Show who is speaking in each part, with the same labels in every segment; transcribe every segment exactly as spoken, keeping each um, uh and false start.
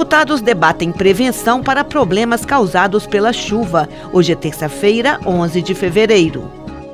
Speaker 1: Deputados debatem prevenção para problemas causados pela chuva. Hoje é terça-feira, onze de fevereiro.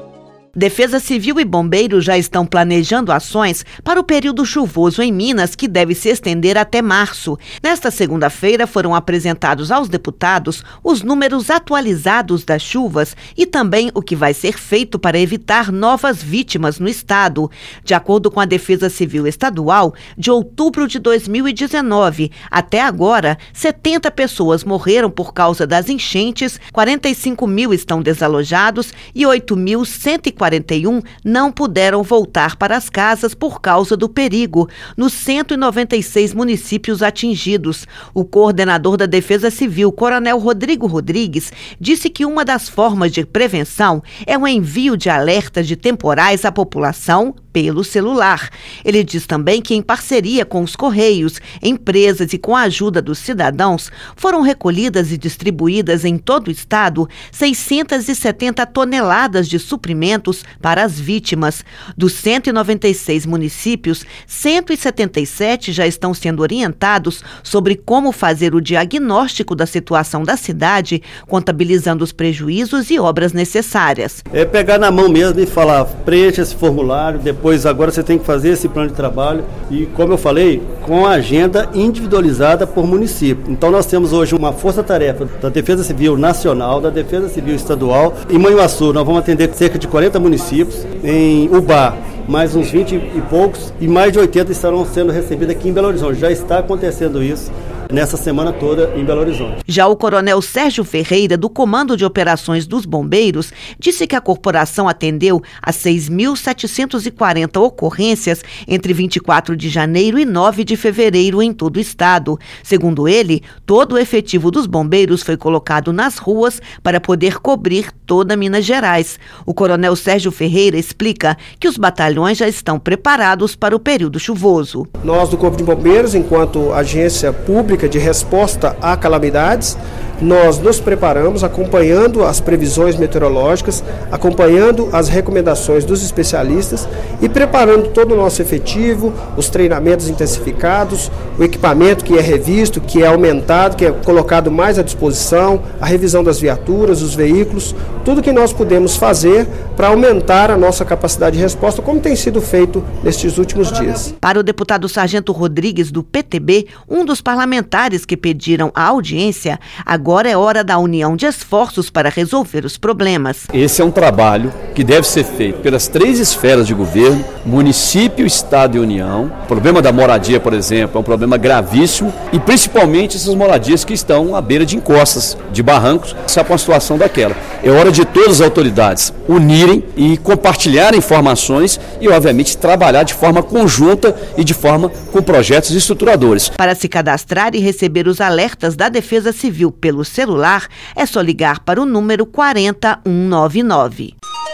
Speaker 1: Defesa Civil e Bombeiros já estão planejando ações para o período chuvoso em Minas, que deve se estender até março. Nesta segunda-feira foram apresentados aos deputados os números atualizados das chuvas e também o que vai ser feito para evitar novas vítimas no estado. De acordo com a Defesa Civil Estadual, de outubro de dois mil e dezenove até agora, setenta pessoas morreram por causa das enchentes, quarenta e cinco mil estão desalojados e oito mil cento e quarenta e um não puderam voltar para as casas por causa do perigo, nos cento e noventa e seis municípios atingidos. O coordenador da Defesa Civil, Coronel Rodrigo Rodrigues, disse que uma das formas de prevenção é o envio de alertas de temporais à população pelo celular. Ele diz também que, em parceria com os Correios, empresas e com a ajuda dos cidadãos, foram recolhidas e distribuídas em todo o estado seiscentas e setenta toneladas de suprimentos para as vítimas. Dos cento e noventa e seis municípios, cento e setenta e sete já estão sendo orientados sobre como fazer o diagnóstico da situação da cidade, contabilizando os prejuízos e obras necessárias.
Speaker 2: É pegar na mão mesmo e falar, preencha esse formulário, depois agora você tem que fazer esse plano de trabalho e, como eu falei, com a agenda individualizada por município. Então nós temos hoje uma força-tarefa da Defesa Civil Nacional, da Defesa Civil Estadual. Em Manhuaçu nós vamos atender cerca de quarenta municípios, em Ubá mais uns vinte e poucos e mais de oitenta estarão sendo recebidos aqui em Belo Horizonte. Já está acontecendo isso nessa semana toda em Belo Horizonte.
Speaker 1: Já o coronel Sérgio Ferreira, do Comando de Operações dos Bombeiros, disse que a corporação atendeu a seis mil setecentas e quarenta ocorrências entre vinte e quatro de janeiro e nove de fevereiro em todo o estado. Segundo ele, todo o efetivo dos bombeiros foi colocado nas ruas para poder cobrir toda Minas Gerais. O coronel Sérgio Ferreira explica que os batalhões já estão preparados para o período chuvoso.
Speaker 3: Nós do Corpo de Bombeiros, enquanto agência pública de resposta a calamidades, nós nos preparamos acompanhando as previsões meteorológicas, acompanhando as recomendações dos especialistas e preparando todo o nosso efetivo, os treinamentos intensificados, o equipamento que é revisto, que é aumentado, que é colocado mais à disposição, a revisão das viaturas, os veículos, tudo que nós podemos fazer para aumentar a nossa capacidade de resposta, como tem sido feito nestes últimos dias.
Speaker 1: Para o deputado Sargento Rodrigues, do P T B, um dos parlamentares que pediram a audiência, agora é hora da união de esforços para resolver os problemas.
Speaker 4: Esse é um trabalho que deve ser feito pelas três esferas de governo, município, estado e união. O problema da moradia, por exemplo, é um problema gravíssimo e principalmente essas moradias que estão à beira de encostas, de barrancos, essa é uma situação daquela. É hora de todas as autoridades unirem e compartilharem informações e, obviamente, trabalhar de forma conjunta e de forma com projetos estruturadores.
Speaker 1: Para se cadastrar e receber os alertas da Defesa Civil pelo celular, é só ligar para o número quarenta e um noventa e nove.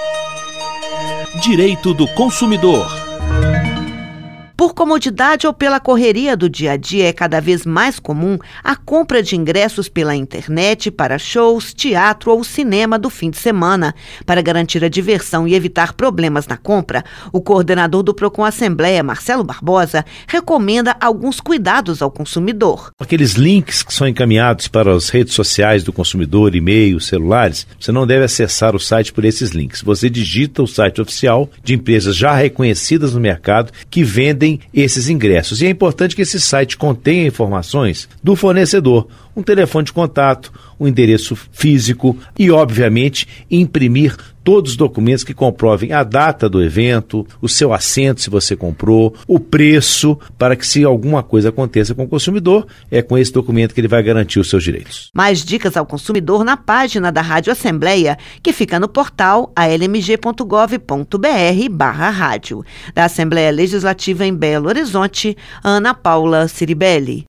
Speaker 5: Direito do consumidor.
Speaker 1: Por comodidade ou pela correria do dia a dia, é cada vez mais comum a compra de ingressos pela internet para shows, teatro ou cinema do fim de semana. Para garantir a diversão e evitar problemas na compra, o coordenador do Procon Assembleia, Marcelo Barbosa, recomenda alguns cuidados ao consumidor.
Speaker 6: Aqueles links que são encaminhados para as redes sociais do consumidor, e-mails, celulares, você não deve acessar o site por esses links. Você digita o site oficial de empresas já reconhecidas no mercado que vendem esses ingressos. E é importante que esse site contenha informações do fornecedor, um telefone de contato, um endereço físico e, obviamente, imprimir todos os documentos que comprovem a data do evento, o seu assento se você comprou, o preço, para que se alguma coisa aconteça com o consumidor, é com esse documento que ele vai garantir os seus direitos.
Speaker 1: Mais dicas ao consumidor na página da Rádio Assembleia, que fica no portal a l m g ponto gov ponto b r barra rádio. Da Assembleia Legislativa em Belo Horizonte, Ana Paula Ciribelli.